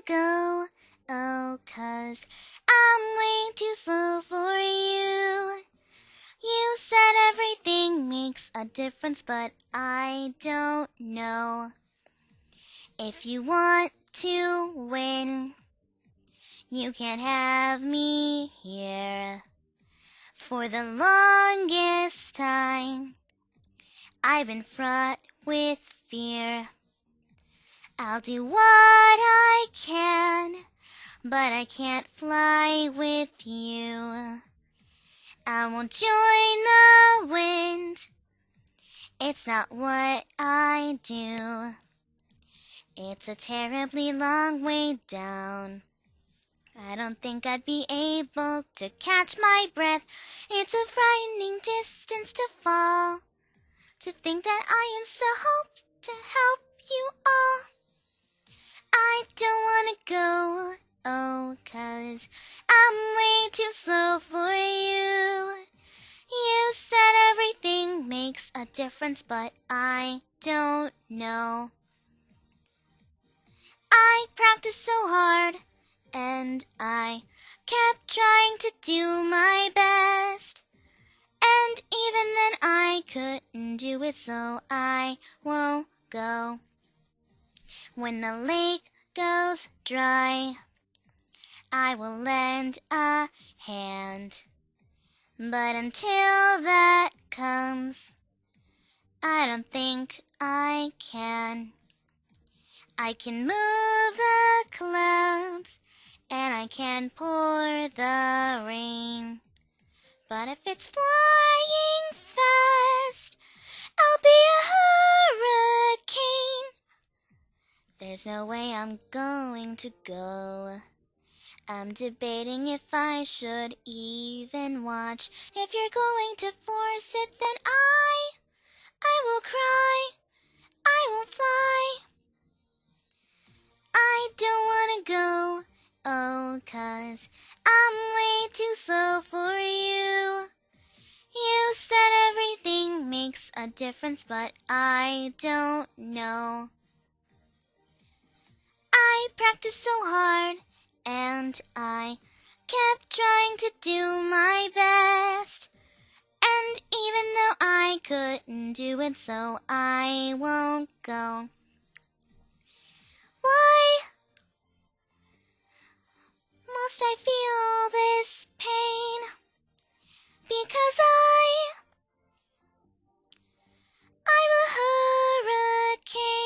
go. Oh, 'cause I'm way too slow for you. You said everything makes a difference, but I don't know. If you want to win, you can't have me here. For the longest time, I've been fraught with fear. I'll do what I can, but I can't fly with you. I won't join the wind. It's not what I do. It's a terribly long way down. I don't think I'd be able to catch my breath. It's a frightening distance to fall. To think that I am so hoped to help you all. I don't wanna go, oh, 'cause I'm way too slow for you. You said everything makes a difference, but I don't know. I practiced so hard, and I kept trying to do my best. And even then I couldn't do it, so I won't go. When the lake goes dry, I will lend a hand. But until that comes, I don't think I can. I can move the clouds, and I can pour the rain. But if it's flying fast, I'll be a hurricane. There's no way I'm going to go. I'm debating if I should even watch. If you're going to force it, then I will cry. I won't fly. I don't wanna go, oh, 'cause I'm way too slow for you. You said everything makes a difference, but I don't know. I practiced so hard, and I kept trying to do my best. And even though I couldn't do it, so I won't go. Why must I feel this pain? Because I'm a hurricane.